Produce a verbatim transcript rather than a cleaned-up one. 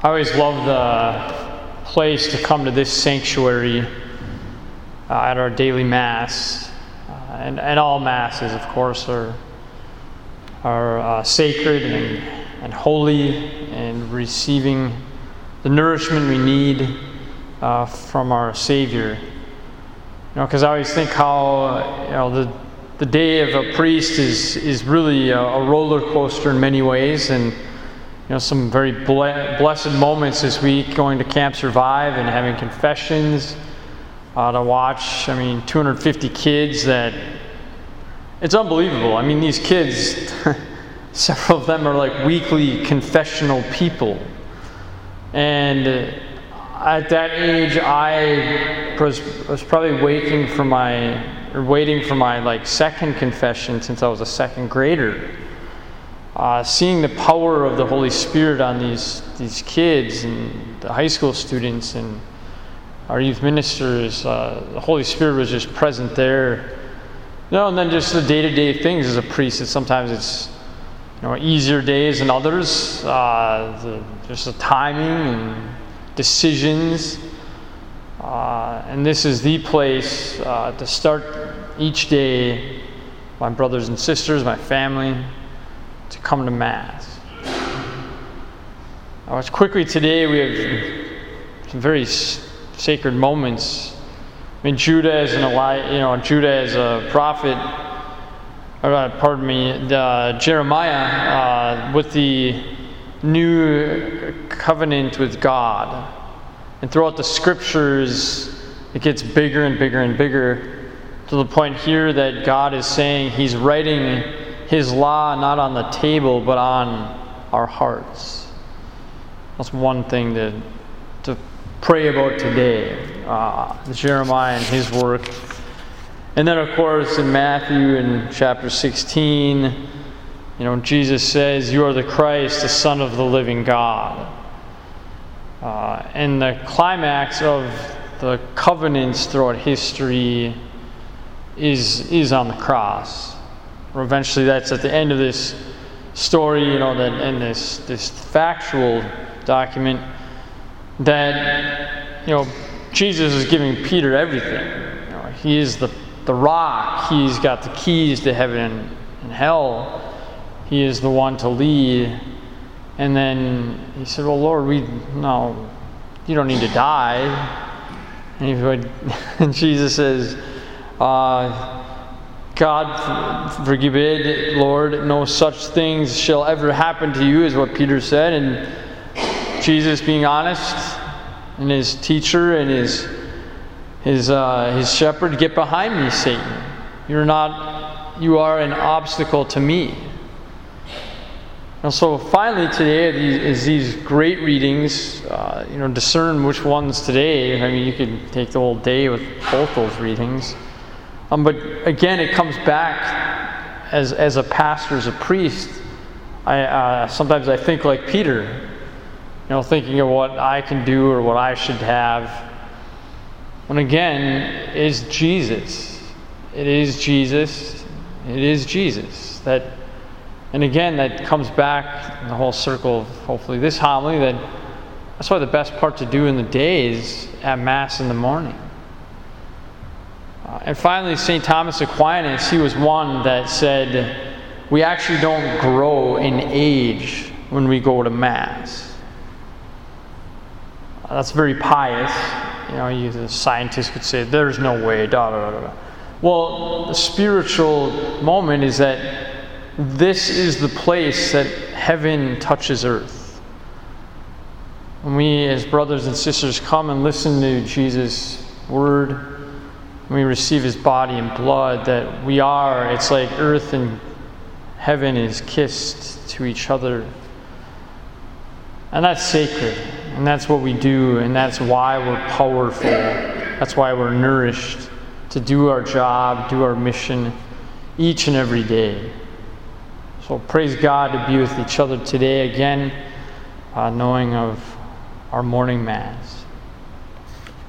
I always love the place to come to this sanctuary uh, at our daily Mass. Uh, and, and all Masses, of course, are, are uh, sacred and, and holy, and receiving the nourishment we need uh, from our Savior. You know, because I always think how, you know, the the day of a priest is is really a, a roller coaster in many ways, and you know, some very ble- blessed moments this week, going to Camp Survive and having confessions uh, to watch. I mean, two hundred fifty kids. That it's unbelievable. I mean, these kids, several of them are like weekly confessional people, and at that age, I was, was probably waiting for my or waiting for my like second confession since I was a second grader. Uh, seeing the power of the Holy Spirit on these these kids and the high school students and our youth ministers, uh, the Holy Spirit was just present there. You know, and then just the day-to-day things as a priest. That sometimes it's, you know, easier days than others. Uh, the, just the timing and decisions. Uh, and this is the place uh, to start each day, my brothers and sisters, my family, to come to Mass. Uh, quickly today, we have some very s- sacred moments. I mean, Judah as an Eli- you know, Judah as a prophet, or, uh, pardon me, uh, Jeremiah uh, with the new covenant with God. And throughout the scriptures, it gets bigger and bigger and bigger, to the point here that God is saying He's writing His law not on the table, but on our hearts. That's one thing to, to pray about today, uh, Jeremiah and his work. And then, of course, in Matthew in chapter sixteen, you know, Jesus says, "You are the Christ, the Son of the living God." Uh, and the climax of the covenants throughout history is is on the cross. Or eventually, that's at the end of this story, you know, that and this this factual document that, you know, Jesus is giving Peter everything. You know, he is the the rock. He's got the keys to heaven and, and hell. He is the one to lead. And then he said, "Well, Lord, we no, you don't need to die." And, he would, and Jesus says, uh, "God forbid, Lord, no such things shall ever happen to you," is what Peter said. And Jesus, being honest, and his teacher and his his uh, his shepherd, "Get behind me, Satan! You're not. You are an obstacle to me." And so finally today is these great readings. Uh, you know, discern which ones today. I mean, you could take the whole day with both those readings. Um, but again, it comes back as as a pastor, as a priest. I uh, sometimes I think like Peter, you know, thinking of what I can do or what I should have. When again, is Jesus. It is Jesus. It is Jesus that. And again, that comes back in the whole circle of hopefully this homily, that that's why the best part to do in the day is at Mass in the morning. Uh, and finally, Saint Thomas Aquinas, he was one that said, we actually don't grow in age when we go to Mass. Uh, that's very pious. You know, you, the scientists could say, there's no way, da da da da. Well, the spiritual moment is that this is the place that heaven touches earth. When we as brothers and sisters come and listen to Jesus' word, when we receive His body and blood, that we are, it's like earth and heaven is kissed to each other. And that's sacred. And that's what we do. And that's why we're powerful. That's why we're nourished to do our job, do our mission each and every day. So praise God to be with each other today again, uh, knowing of our morning Mass.